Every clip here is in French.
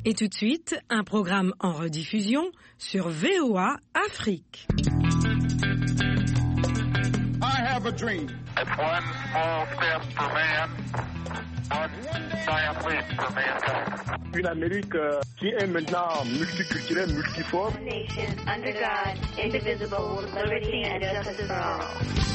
Et tout de suite, un programme en rediffusion sur VOA Afrique. I have a dream. It's one small step for man, one giant leap for mankind. Une Amérique qui est maintenant multiculturelle, multiforme. Nation under God, indivisible, with liberty and justice for all.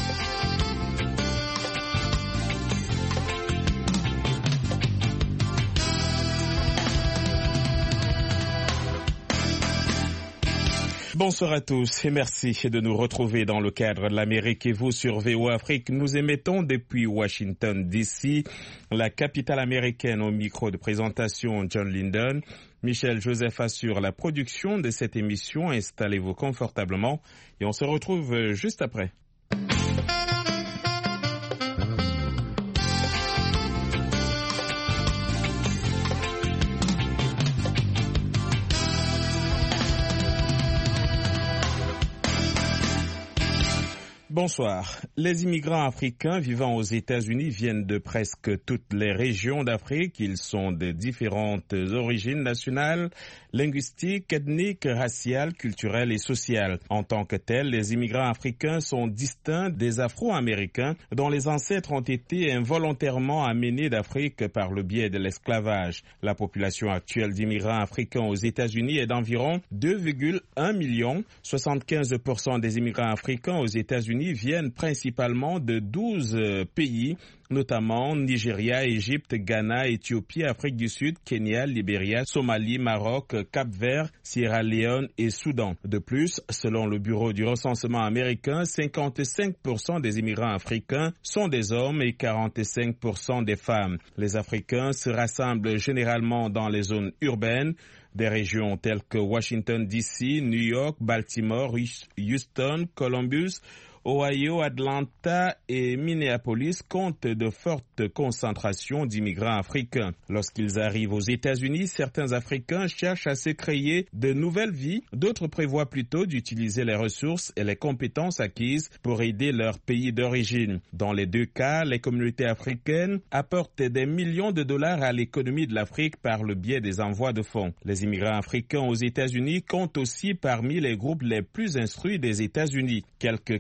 Bonsoir à tous et merci de nous retrouver dans le cadre de l'Amérique et vous sur VOA Afrique. Nous émettons depuis Washington DC, la capitale américaine. Au micro de présentation John Linden. Michel Joseph assure la production de cette émission. Installez-vous confortablement et on se retrouve juste après. Bonsoir. Les immigrants africains vivant aux États-Unis viennent de presque toutes les régions d'Afrique. Ils sont de différentes origines nationales, linguistiques, ethniques, raciales, culturelles et sociales. En tant que tels, les immigrants africains sont distincts des Afro-Américains dont les ancêtres ont été involontairement amenés d'Afrique par le biais de l'esclavage. La population actuelle d'immigrants africains aux États-Unis est d'environ 2,1 millions. 75% des immigrants africains aux États-Unis viennent principalement de 12 pays, notamment Nigeria, Égypte, Ghana, Éthiopie, Afrique du Sud, Kenya, Libéria, Somalie, Maroc, Cap-Vert, Sierra Leone et Soudan. De plus, selon le Bureau du recensement américain, 55% des immigrants africains sont des hommes et 45% des femmes. Les Africains se rassemblent généralement dans les zones urbaines, des régions telles que Washington DC, New York, Baltimore, Houston, Columbus, Ohio, Atlanta et Minneapolis comptent de fortes concentrations d'immigrants africains. Lorsqu'ils arrivent aux États-Unis, certains Africains cherchent à se créer de nouvelles vies. D'autres prévoient plutôt d'utiliser les ressources et les compétences acquises pour aider leur pays d'origine. Dans les deux cas, les communautés africaines apportent des millions de dollars à l'économie de l'Afrique par le biais des envois de fonds. Les immigrants africains aux États-Unis comptent aussi parmi les groupes les plus instruits des États-Unis. Quelques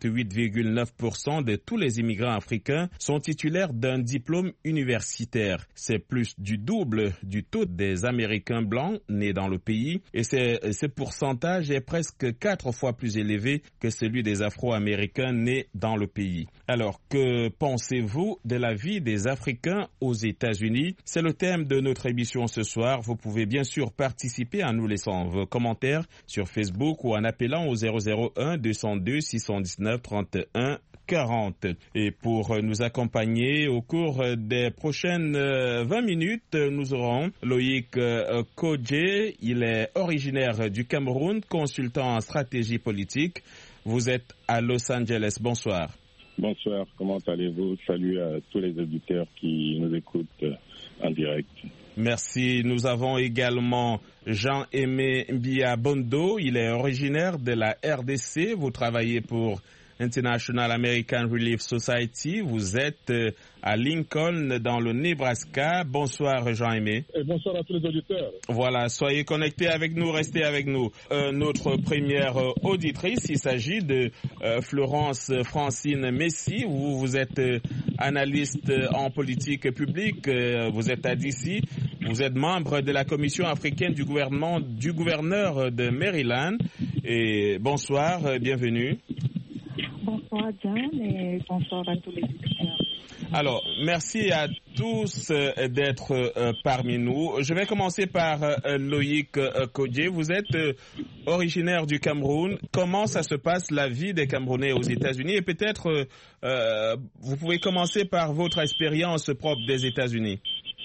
48,9% de tous les immigrants africains sont titulaires d'un diplôme universitaire. C'est plus du double du taux des Américains blancs nés dans le pays et ce pourcentage est presque 4 fois plus élevé que celui des Afro-Américains nés dans le pays. Alors, que pensez-vous de la vie des Africains aux États-Unis? C'est le thème de notre émission ce soir. Vous pouvez bien sûr participer en nous laissant vos commentaires sur Facebook ou en appelant au 001 202 619 31 40. Et pour nous accompagner au cours des prochaines 20 minutes, nous aurons Loïc Kodje. Il est originaire du Cameroun, consultant en stratégie politique. Vous êtes à Los Angeles. Bonsoir. Bonsoir, comment allez-vous? Salut à tous les auditeurs qui nous écoutent en direct. Merci. Nous avons également Jean-Aimé Mbiabondo. Il est originaire de la RDC. Vous travaillez pour International American Relief Society. Vous êtes à Lincoln, dans le Nebraska. Bonsoir, Jean-Aimé. Et bonsoir à tous les auditeurs. Voilà, soyez connectés avec nous, restez avec nous. Notre première auditrice, il s'agit de Florence Francine Messi. Vous êtes analyste en politique publique. Vous êtes à DC. Vous êtes membre de la commission africaine du gouverneur de Maryland. Et bonsoir, bienvenue. Bonsoir John et bonsoir à tous les auditeurs. Alors, merci à tous d'être parmi nous. Je vais commencer par Loïc Kodje. Vous êtes originaire du Cameroun. Comment ça se passe la vie des Camerounais aux États-Unis? Et peut-être vous pouvez commencer par votre expérience propre des États-Unis.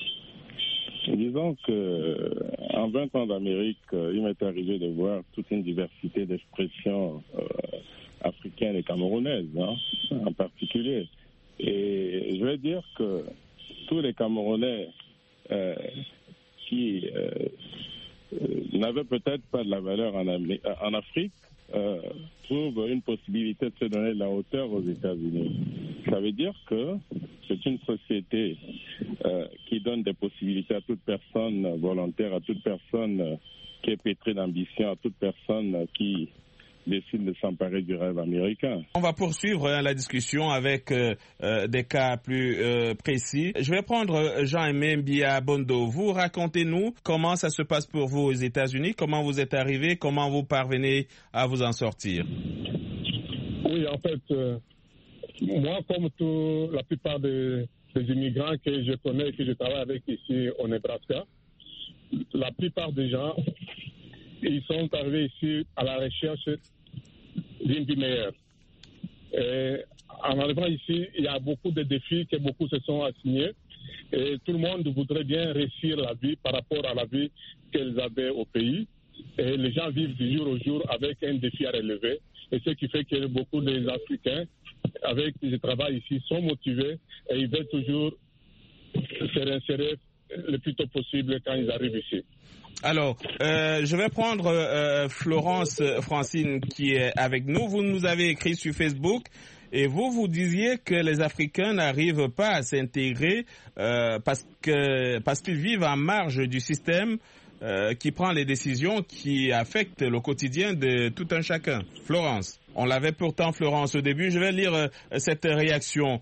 Disons que en 20 ans d'Amérique, il m'est arrivé de voir toute une diversité d'expressions africaines et camerounaises, en particulier. Et je vais dire que tous les Camerounais qui n'avaient peut-être pas de la valeur en Afrique trouvent une possibilité de se donner de la hauteur aux États-Unis. Ça veut dire que ce c'est une société qui donne des possibilités à toute personne volontaire, à toute personne qui est pétrie d'ambition, à toute personne qui décide de s'emparer du rêve américain. On va poursuivre la discussion avec des cas plus précis. Je vais prendre Jean-Aimé Mbia-Bondo. Vous, racontez-nous comment ça se passe pour vous aux États-Unis, comment vous êtes arrivé, comment vous parvenez à vous en sortir. Oui, en fait, moi, comme la plupart des immigrants que je connais et que je travaille avec ici au Nebraska, la plupart des gens, ils sont arrivés ici à la recherche d'une vie meilleure. Et en arrivant ici, il y a beaucoup de défis que beaucoup se sont assignés. Et tout le monde voudrait bien réussir la vie par rapport à la vie qu'ils avaient au pays. Et les gens vivent du jour au jour avec un défi à relever. Et ce qui fait que beaucoup des Africains avec qui je travaille ici sont motivés et ils veulent toujours se réinsérer le plus tôt possible quand ils arrivent ici. Alors, je vais prendre Florence Francine qui est avec nous. Vous nous avez écrit sur Facebook et vous disiez que les Africains n'arrivent pas à s'intégrer parce qu'ils vivent en marge du système qui prend les décisions qui affectent le quotidien de tout un chacun. Florence. On l'avait pourtant, Florence, au début. Je vais lire cette réaction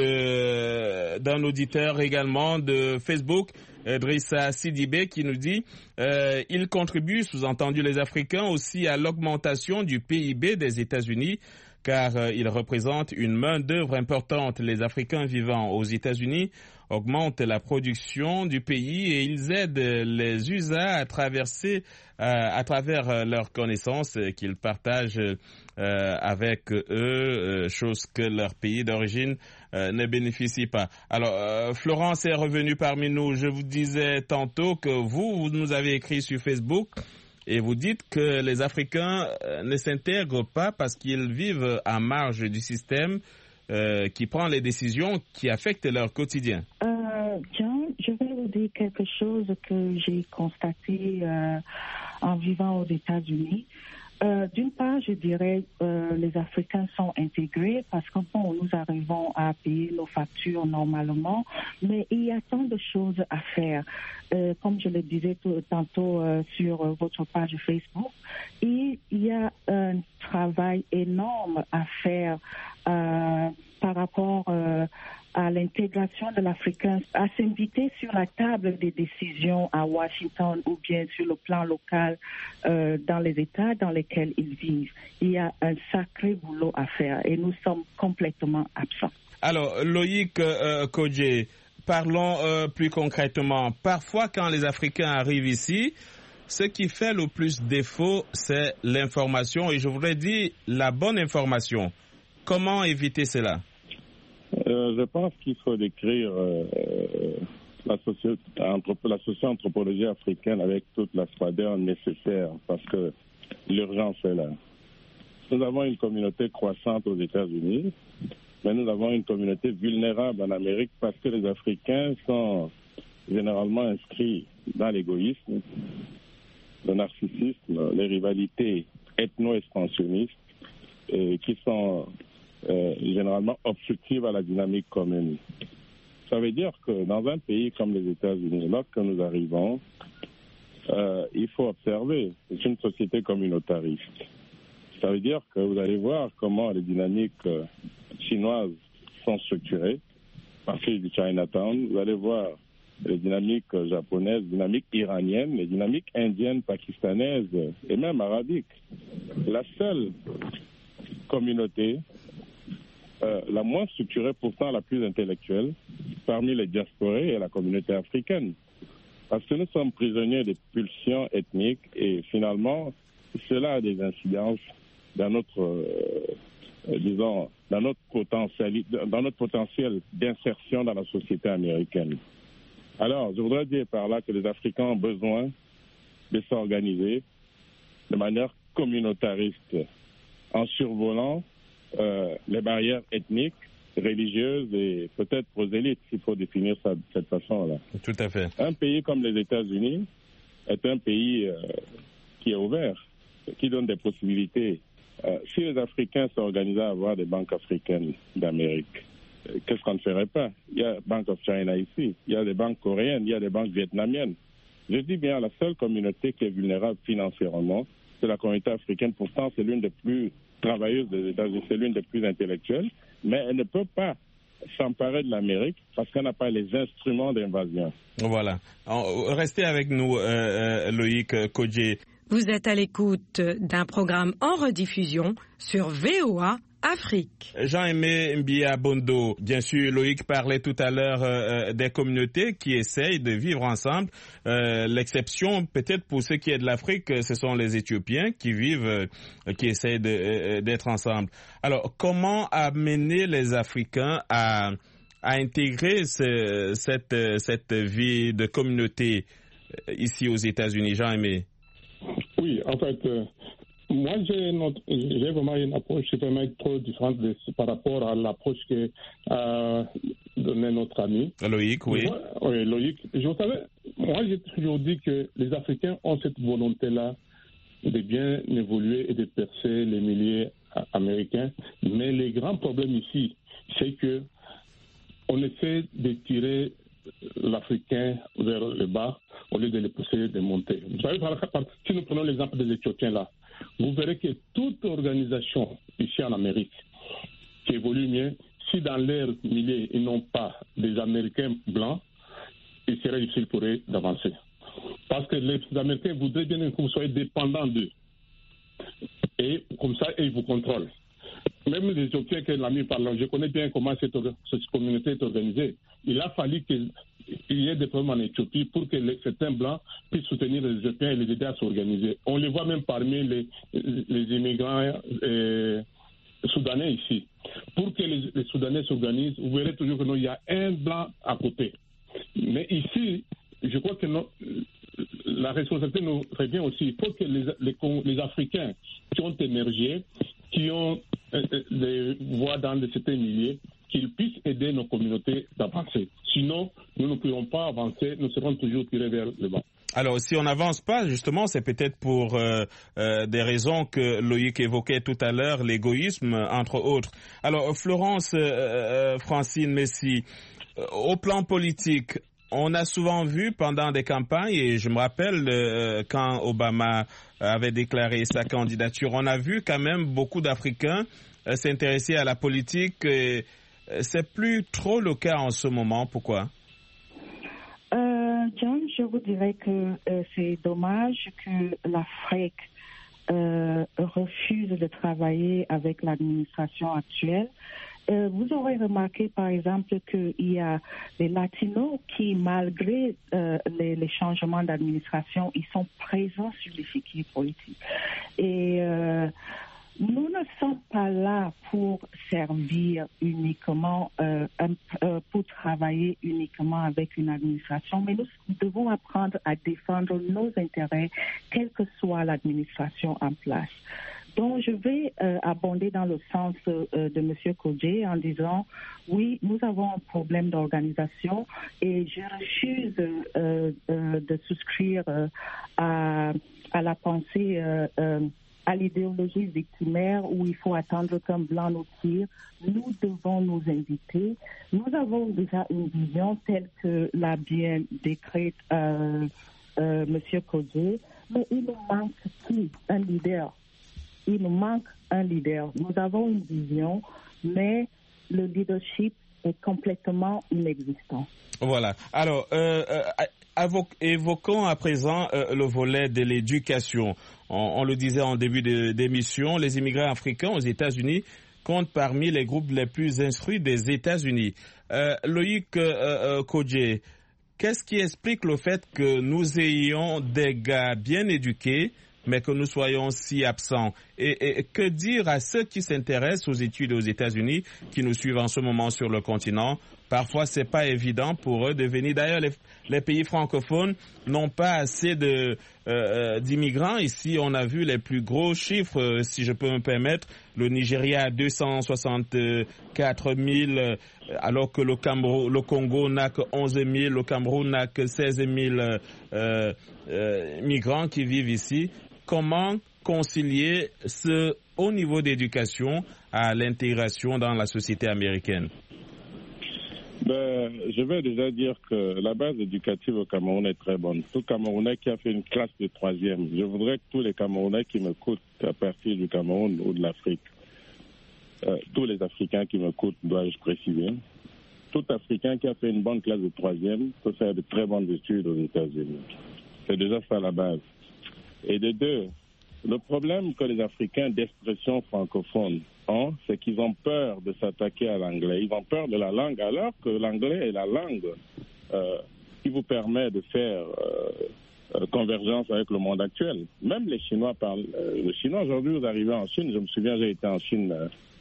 d'un auditeur également de Facebook, Drissa Sidibé, qui nous dit il contribue, sous-entendu les Africains, aussi à l'augmentation du PIB des États-Unis, car il représente une main-d'œuvre importante. Les Africains vivant aux États-Unis augmentent la production du pays et ils aident les USA à traverser à travers leurs connaissances qu'ils partagent avec eux, chose que leur pays d'origine ne bénéficie pas. Alors, Florence est revenue parmi nous. Je vous disais tantôt que vous nous avez écrit sur Facebook et vous dites que les Africains ne s'intègrent pas parce qu'ils vivent à marge du système qui prend les décisions qui affectent leur quotidien. John, je vais vous dire quelque chose que j'ai constaté en vivant aux États-Unis. D'une part, je dirais les Africains sont intégrés parce que bon, nous arrivons à payer nos factures normalement, mais il y a tant de choses à faire. Comme je le disais tantôt sur votre page Facebook, il y a un travail énorme à faire par rapport à l'intégration de l'Africain, à s'inviter sur la table des décisions à Washington ou bien sur le plan local dans les États dans lesquels ils vivent. Il y a un sacré boulot à faire et nous sommes complètement absents. Alors, Loïc Kodje, parlons plus concrètement. Parfois, quand les Africains arrivent ici, ce qui fait le plus défaut, c'est l'information et je voudrais dire la bonne information. Comment éviter cela? Je pense qu'il faut décrire la socio-anthropologie africaine avec toute la froideur nécessaire parce que l'urgence est là. Nous avons une communauté croissante aux États-Unis, mais nous avons une communauté vulnérable en Amérique parce que les Africains sont généralement inscrits dans l'égoïsme, le narcissisme, les rivalités ethno-expansionnistes qui sont généralement obstructives à la dynamique commune. Ça veut dire que dans un pays comme les États-Unis, lorsque nous arrivons, il faut observer, c'est une société communautariste. Ça veut dire que vous allez voir comment les dynamiques chinoises sont structurées, à partir du Chinatown, vous allez voir les dynamiques japonaises, les dynamiques iraniennes, les dynamiques indiennes, pakistanaises et même arabiques. La seule communauté la moins structurée, pourtant la plus intellectuelle, parmi les diasporés et la communauté africaine. Parce que nous sommes prisonniers des pulsions ethniques et finalement, cela a des incidences dans notre, dans notre potentiel d'insertion dans la société américaine. Alors, je voudrais dire par là que les Africains ont besoin de s'organiser de manière communautariste en survolant les barrières ethniques, religieuses et peut-être prosélytes, s'il faut définir ça de cette façon-là. Tout à fait. Un pays comme les États-Unis est un pays qui est ouvert, qui donne des possibilités. Si les Africains s'organisaient à avoir des banques africaines d'Amérique, qu'est-ce qu'on ne ferait pas? Il y a Bank of China ici, il y a des banques coréennes, il y a des banques vietnamiennes. Je dis bien, la seule communauté qui est vulnérable financièrement, c'est la communauté africaine. Pourtant, c'est l'une des plus travailleuses des États-Unis, c'est l'une des plus intellectuelles, mais elle ne peut pas s'emparer de l'Amérique parce qu'on n'a pas les instruments d'invasion. Voilà. Restez avec nous, Loïc Kodje. Vous êtes à l'écoute d'un programme en rediffusion sur VOA Afrique. Jean-Aimé Mbia Bondo, bien sûr, Loïc parlait tout à l'heure des communautés qui essayent de vivre ensemble. L'exception, peut-être pour ce qui est de l'Afrique, ce sont les Éthiopiens qui vivent, qui essayent d'être ensemble. Alors, comment amener les Africains à intégrer cette vie de communauté ici aux États-Unis? Jean-Aimé. Oui, en fait, moi j'ai vraiment une approche vraiment trop différente par rapport à l'approche que donnait notre ami. Loïc, oui. Oui, Loïc. Moi j'ai toujours dit que les Africains ont cette volonté-là de bien évoluer et de percer les milliers américains. Mais le grand problème ici, c'est que on essaie de tirer l'Africain vers le bas au lieu de le pousser de monter. Vous savez, si nous prenons l'exemple des Éthiopiens là, vous verrez que toute organisation ici en Amérique qui évolue mieux, si dans leur milieu ils n'ont pas des Américains blancs, il serait difficile pour eux d'avancer. Parce que les Américains voudraient bien que vous soyez dépendants d'eux. Et comme ça, ils vous contrôlent. Même les Éthiopiens que l'ami parle, je connais bien comment cette communauté est organisée. Il a fallu qu'il y ait des problèmes en Éthiopie pour que certains blancs puissent soutenir les Éthiopiens et les aider à s'organiser. On les voit même parmi les immigrants soudanais ici. Pour que les Soudanais s'organisent, vous verrez toujours qu'il y a un blanc à côté. Mais ici, je crois que la responsabilité nous revient aussi. Il faut que les Africains qui ont émergé, qui ont des voix dans certains milieux, qu'ils puissent aider nos communautés d'avancer. Sinon, nous ne pourrons pas avancer, nous serons toujours tirés vers le bas. Alors, si on n'avance pas, justement, c'est peut-être pour des raisons que Loïc évoquait tout à l'heure, l'égoïsme, entre autres. Alors, Florence Francine Messi, au plan politique, on a souvent vu pendant des campagnes, et je me rappelle quand Obama avait déclaré sa candidature, on a vu quand même beaucoup d'Africains s'intéresser à la politique. C'est plus trop le cas en ce moment. Pourquoi? John, je vous dirais que c'est dommage que l'Afrique refuse de travailler avec l'administration actuelle. Vous aurez remarqué, par exemple, qu'il y a les Latinos qui, malgré les changements d'administration, ils sont présents sur l'échiquier politique. Et nous ne sommes pas là pour servir uniquement, pour travailler uniquement avec une administration, mais nous devons apprendre à défendre nos intérêts, quelle que soit l'administration en place. Donc, je vais abonder dans le sens de M. Kodje en disant, oui, nous avons un problème d'organisation et je refuse de souscrire à la pensée, à l'idéologie victimaire où il faut attendre qu'un blanc nous tire. Nous devons nous inviter. Nous avons déjà une vision telle que l'a bien décrite M. Kodje, mais il nous manque un leader. Il nous manque un leader. Nous avons une vision, mais le leadership est complètement inexistant. Voilà. Alors, évoquons à présent le volet de l'éducation. On le disait en début d'émission, les immigrants africains aux États-Unis comptent parmi les groupes les plus instruits des États-Unis. Loïc Kodje, qu'est-ce qui explique le fait que nous ayons des gars bien éduqués, mais que nous soyons si absents? Et que dire à ceux qui s'intéressent aux études aux États-Unis, qui nous suivent en ce moment sur le continent? Parfois, c'est pas évident pour eux de venir. D'ailleurs, les pays francophones n'ont pas assez d'immigrants. Ici, on a vu les plus gros chiffres, si je peux me permettre. Le Nigeria a 264 000, alors que le Congo n'a que 11 000, le Cameroun n'a que 16 000 migrants qui vivent ici. Comment concilier ce haut niveau d'éducation à l'intégration dans la société américaine? Je vais déjà dire que la base éducative au Cameroun est très bonne. Tout Camerounais qui a fait une classe de 3e, je voudrais que tous les Camerounais qui m'écoutent à partir du Cameroun ou de l'Afrique, tous les Africains qui m'écoutent, dois-je préciser, tout Africain qui a fait une bonne classe de 3e peut faire de très bonnes études aux États-Unis. C'est déjà ça la base. Et de deux, le problème que les Africains d'expression francophone ont, c'est qu'ils ont peur de s'attaquer à l'anglais. Ils ont peur de la langue, alors que l'anglais est la langue qui vous permet de faire convergence avec le monde actuel. Même les Chinois parlent le chinois. Aujourd'hui, vous arrivez en Chine. Je me souviens, j'ai été en Chine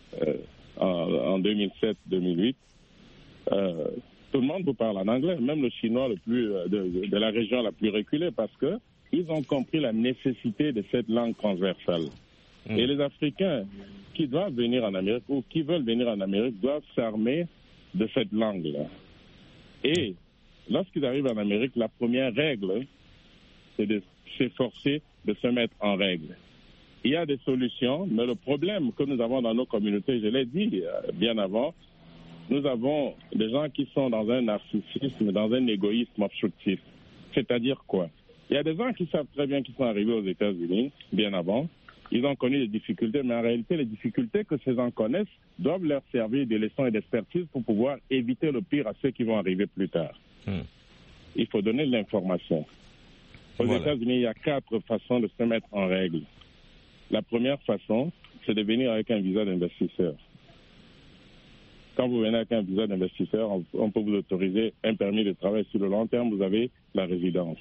en 2007-2008. Tout le monde vous parle en anglais, même le chinois le plus de la région la plus reculée, parce que ils ont compris la nécessité de cette langue transversale. Et les Africains qui doivent venir en Amérique ou qui veulent venir en Amérique doivent s'armer de cette langue-là. Et lorsqu'ils arrivent en Amérique, la première règle, c'est de s'efforcer de se mettre en règle. Il y a des solutions, mais le problème que nous avons dans nos communautés, je l'ai dit bien avant, nous avons des gens qui sont dans un narcissisme, dans un égoïsme obstructif. C'est-à-dire quoi? Il y a des gens qui savent très bien qu'ils sont arrivés aux États-Unis bien avant. Ils ont connu des difficultés, mais en réalité, les difficultés que ces gens connaissent doivent leur servir de leçons et d'expertise pour pouvoir éviter le pire à ceux qui vont arriver plus tard. Il faut donner de l'information. Aux États-Unis, il y a 4 façons de se mettre en règle. La première façon, c'est de venir avec un visa d'investisseur. Quand vous venez avec un visa d'investisseur, on peut vous autoriser un permis de travail. Sur le long terme, vous avez la résidence.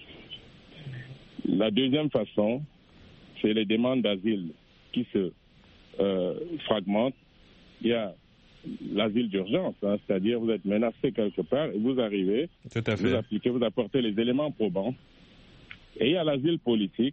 La deuxième façon, c'est les demandes d'asile qui se fragmentent. Il y a l'asile d'urgence, c'est-à-dire vous êtes menacé quelque part et vous arrivez, vous appliquez, vous apportez les éléments probants. Et il y a l'asile politique.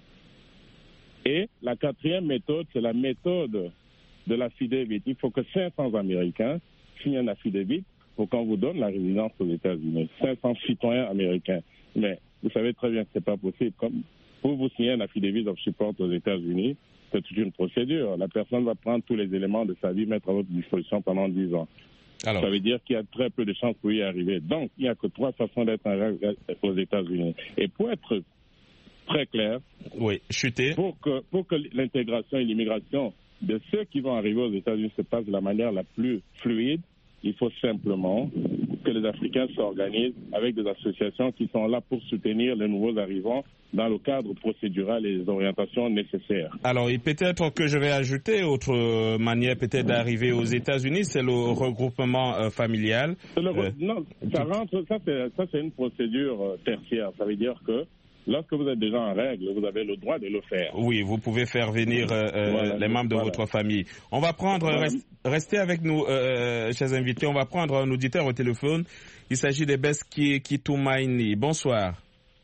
Et la 4e méthode, c'est la méthode de l'affidavit. Il faut que 500 Américains signent un affidavit pour qu'on vous donne la résidence aux États-Unis. 500 citoyens américains. Mais vous savez très bien que ce n'est pas possible. Comme pour vous signer un affidavit of support aux États-Unis, c'est toute une procédure. La personne va prendre tous les éléments de sa vie, mettre à votre disposition pendant 10 ans. Alors, ça veut dire qu'il y a très peu de chances pour y arriver. Donc, il n'y a que 3 façons d'être aux États-Unis. Et pour être très clair, pour que l'intégration et l'immigration de ceux qui vont arriver aux États-Unis se passe de la manière la plus fluide, il faut simplement que les Africains s'organisent avec des associations qui sont là pour soutenir les nouveaux arrivants dans le cadre procédural et les orientations nécessaires. Alors, et peut-être que je vais ajouter autre manière peut-être d'arriver aux États-Unis, c'est le regroupement familial. Non, ça c'est une procédure tertiaire. Ça veut dire que lorsque vous êtes déjà en règle, vous avez le droit de le faire. Oui, vous pouvez faire venir les membres de votre famille. On va prendre, restez avec nous, chers invités, on va prendre un auditeur au téléphone. Il s'agit d'Ebeski Kitumaini. Bonsoir.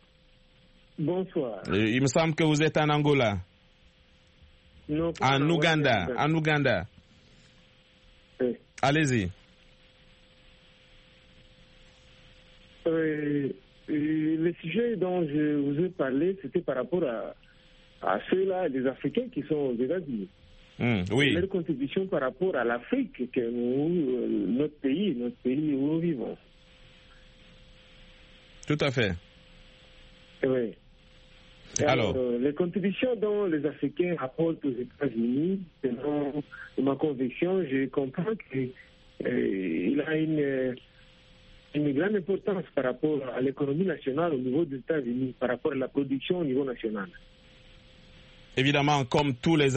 Bonsoir. Il me semble que vous êtes en Angola. Non, en Ouganda. Oui. Allez-y. Le sujet dont je vous ai parlé, c'était par rapport à ceux-là, les Africains qui sont aux États-Unis. Oui. Leur contribution par rapport à l'Afrique, notre pays où nous vivons. Tout à fait. Oui. Alors, les contributions dont les Africains apportent aux États-Unis, selon ma conviction, je comprends qu'il a une grande importance par rapport à l'économie nationale au niveau des États-Unis, par rapport à la production au niveau national. Évidemment, comme tous les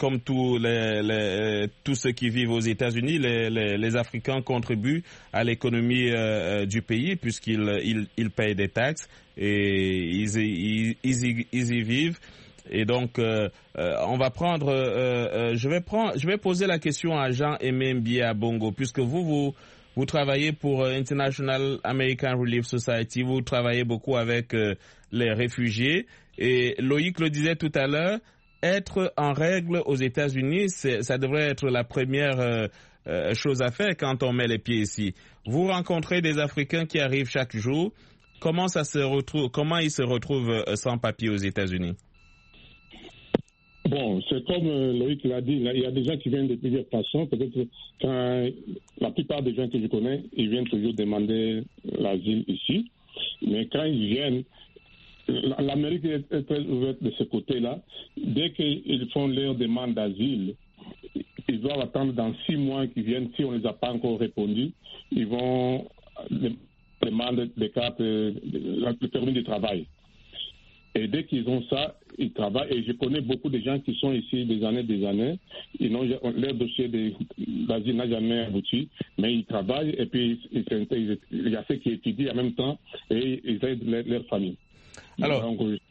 tous ceux qui vivent aux États-Unis, les Africains contribuent à l'économie du pays puisqu'ils payent des taxes et ils y vivent. Et donc, on va prendre. Je vais poser la question à Jean-Aimé Mbiabongo puisque vous travaillez pour International American Relief Society, vous travaillez beaucoup avec les réfugiés. Et Loïc le disait tout à l'heure, être en règle aux États-Unis, ça devrait être la première chose à faire quand on met les pieds ici. Vous rencontrez des Africains qui arrivent chaque jour. Comment ils se retrouvent sans papier aux États-Unis? Bon, c'est comme Loïc l'a dit, il y a des gens qui viennent de plusieurs façons. Peut-être quand la plupart des gens que je connais, ils viennent toujours demander l'asile ici. Mais quand ils viennent, l'Amérique est très ouverte de ce côté-là. Dès qu'ils font leur demande d'asile, ils doivent attendre dans 6 mois qu'ils viennent. Si on ne les a pas encore répondu, ils vont demander des cartes, le permis de travail. Et dès qu'ils ont ça, ils travaillent. Et je connais beaucoup de gens qui sont ici des années. Leur dossier d'asile n'a jamais abouti, mais ils travaillent et puis il y a ceux qui étudient en même temps et ils aident leur famille. Alors,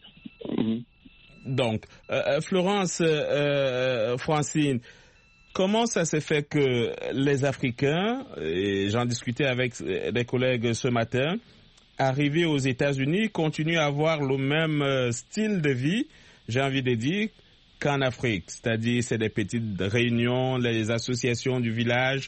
donc Florence, Francine, comment ça se fait que les Africains, et j'en discutais avec des collègues ce matin, arrivés aux États-Unis, continuent à avoir le même style de vie, j'ai envie de dire, qu'en Afrique. C'est-à-dire, c'est des petites réunions, les associations du village,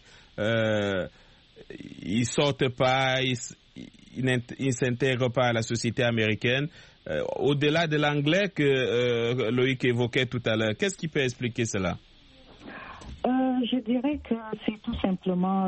ils sortent pas, ils s'intègrent pas à la société américaine. Au-delà de l'anglais que Loïc évoquait tout à l'heure, qu'est-ce qui peut expliquer cela? Je dirais que c'est tout simplement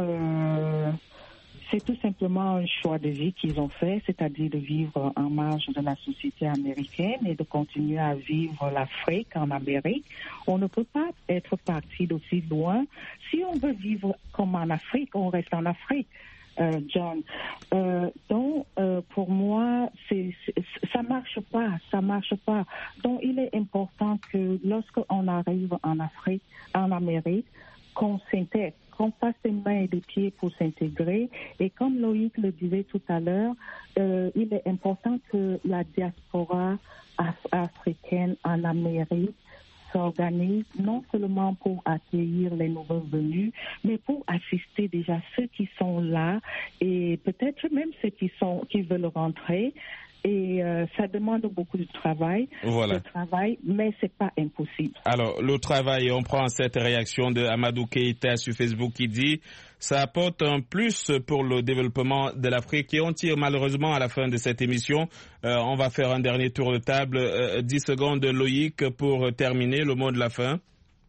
un choix de vie qu'ils ont fait, c'est-à-dire de vivre en marge de la société américaine et de continuer à vivre l'Afrique en Amérique. On ne peut pas être parti d'aussi loin. Si on veut vivre comme en Afrique, on reste en Afrique. John. Donc, pour moi, ça marche pas. Donc, il est important que lorsqu'on arrive en Afrique, en Amérique, qu'on s'intègre, qu'on fasse des mains et des pieds pour s'intégrer. Et comme Loïc le disait tout à l'heure, il est important que la diaspora africaine en Amérique s'organise non seulement pour accueillir les nouveaux venus, mais pour assister déjà ceux qui sont là et peut-être même ceux qui veulent rentrer. Et ça demande beaucoup de travail, mais c'est pas impossible. Alors, le travail, on prend cette réaction de Amadou Keïta sur Facebook qui dit « Ça apporte un plus pour le développement de l'Afrique » et on tire malheureusement à la fin de cette émission. On va faire un dernier tour de table. 10 secondes, Loïc, pour terminer, le mot de la fin.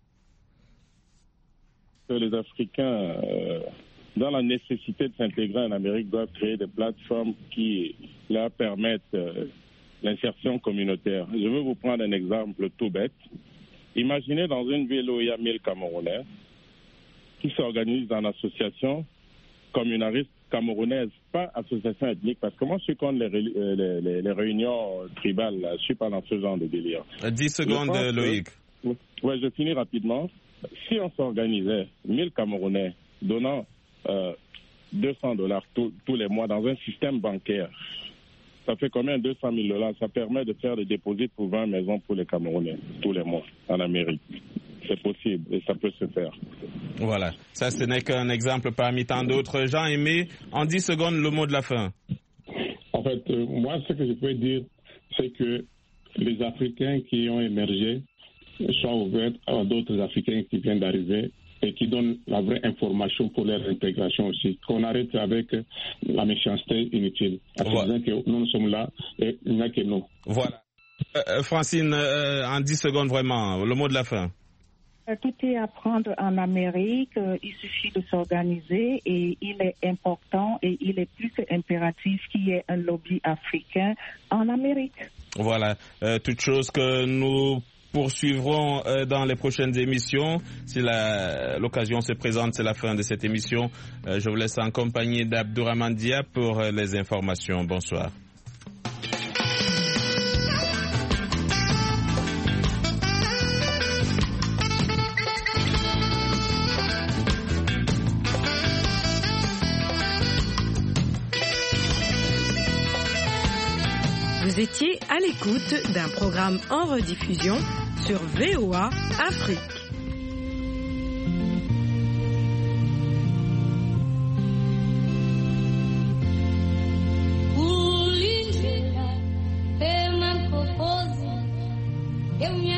Les Africains, dans la nécessité de s'intégrer en Amérique, doivent créer des plateformes qui leur permettent l'insertion communautaire. Je veux vous prendre un exemple tout bête. Imaginez dans une ville où il y a 1000 Camerounais qui s'organisent dans l'association communariste camerounaise, pas association ethnique, parce que moi je suis contre les réunions tribales, je suis pas dans ce genre de délire. 10 secondes, Loïc. Oui, je finis rapidement. Si on s'organisait, 1000 Camerounais donnant $200 tous les mois dans un système bancaire, ça fait combien? $200,000. Ça permet de faire des dépôts pour 20 maisons pour les Camerounais tous les mois en Amérique. C'est possible et ça peut se faire. Voilà, ça ce n'est qu'un exemple parmi tant d'autres. Jean-Aimé, en 10 secondes, le mot de la fin. En fait, moi, ce que je peux dire, c'est que les Africains qui ont émergé sont ouverts à d'autres Africains qui viennent d'arriver et qui donnent la vraie information pour leur intégration aussi. Qu'on arrête avec la méchanceté inutile. À voilà. Que nous sommes là et il n'y a que nous. Voilà. Francine, en 10 secondes vraiment, le mot de la fin. Tout est à prendre en Amérique, il suffit de s'organiser et il est important et il est plus qu'impératif qu'il y ait un lobby africain en Amérique. Voilà, toute chose que nous poursuivrons dans les prochaines émissions. Si l'occasion se présente, c'est la fin de cette émission. Je vous laisse en compagnie d'Abdourahmane Dia pour les informations. Bonsoir. Vous étiez à l'écoute d'un programme en rediffusion sur VOA Afrique. Ulindlela,